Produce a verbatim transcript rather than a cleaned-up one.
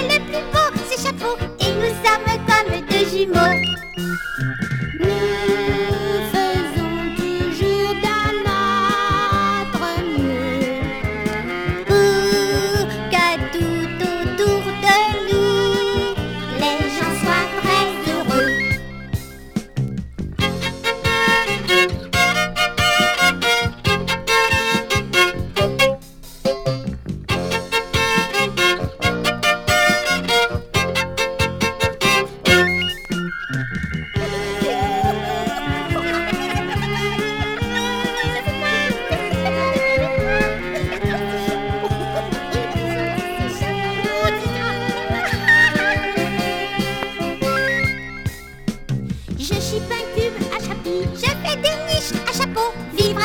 est le plus beau, ce chapeau, et nous sommes comme deux jumeaux. Nous faisons toujours de notre mieux pour que tout autour de nous, les gens soient très heureux. Je chip un cube à chapitre, je fais des niches à chapeau. Vivre